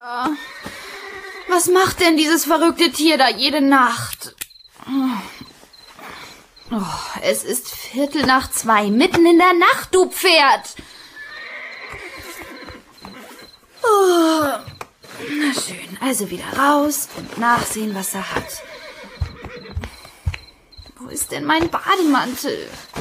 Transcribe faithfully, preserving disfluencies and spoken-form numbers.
Uh, was macht denn dieses verrückte Tier da jede Nacht? Oh, es ist Viertel nach zwei, mitten in der Nacht, du Pferd. Oh, na schön, also wieder raus und nachsehen, was er hat. Wo ist denn mein Bademantel?